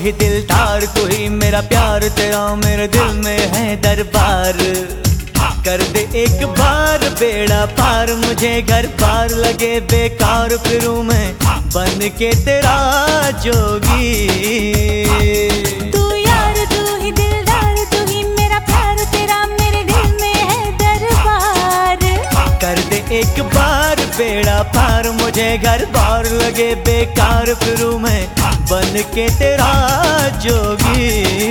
ही दिलदार, तू ही मेरा प्यार, तेरा मेरे दिल में है दरबार। कर दे एक बार बेड़ा पार, मुझे घर पार लगे बेकार, फिरूं मैं बन के तेरा जोगी। तू यार तू ही दिलदार, तू ही मेरा प्यार, तेरा मेरे दिल में है दरबार। कर दे एक बार बेड़ा पार, मुझे घर बार लगे बेकार, फिरूं मैं बन के तेरा जोगी।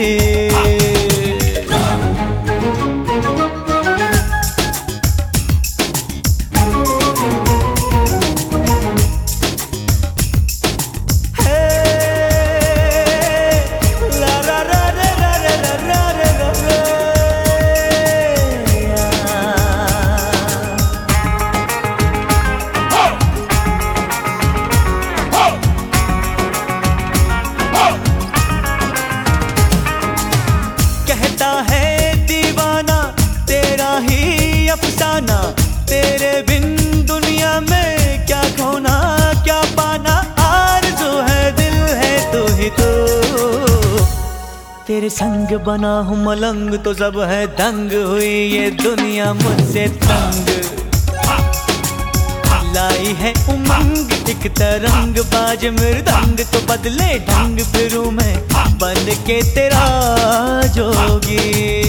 अफसाना तेरे बिन दुनिया में क्या खोना क्या पाना, आरज़ू है दिल है तू ही तो। तेरे संग बना हूँ मलंग तो सब है दंग, हुई ये दुनिया मुझसे तंग। लाई है उमंग एक तरंग, बाज मृदंग तो बदले ढंग, फिरूं मैं बन के तेरा जोगी।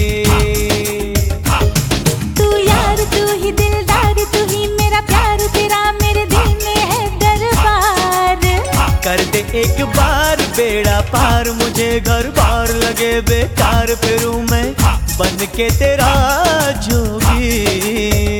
तू ही दिलदार, तू ही मेरा प्यार, तेरा मेरे दिल में है दरबार। कर दे एक बार बेड़ा पार, मुझे घर बार लगे बेकार, फिरूं मैं बन के तेरा जोगी।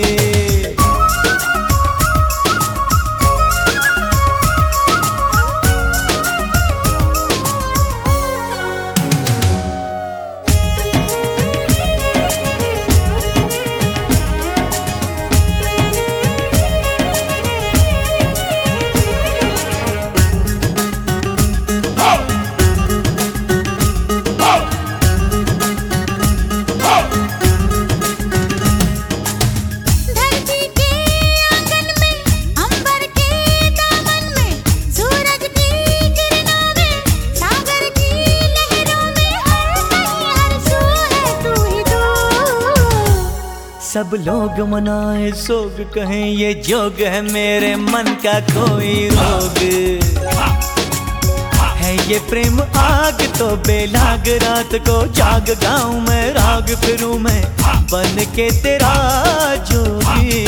सब लोग मनाए सोग, कहें ये जोग है मेरे मन का कोई रोग। है ये प्रेम आग तो बेलाग, रात को जाग गाऊं मैं राग, फिरूं मैं बन के तेरा जोगी।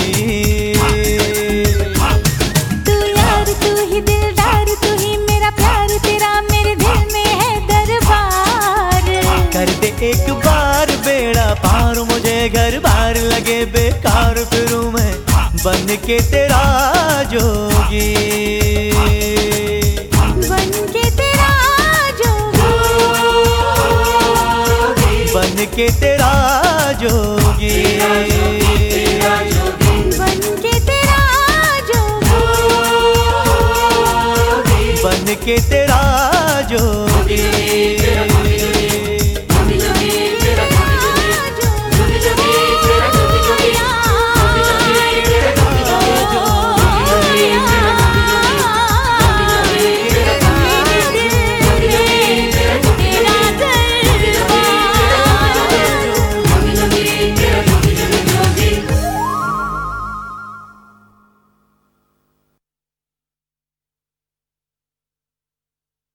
तू यार तू ही दिलदार, तू ही मेरा प्यार, तेरा मेरे दिल में है दरबार। कर दे एक बार बेड़ा पार, मुझे घर बार लगे बेकार, फिरूं मैं बन के तेरा जोगी। बन के तेरा जोगी, बन के तेरा जोगी, बन के तेरा जोगी, बन के तेरा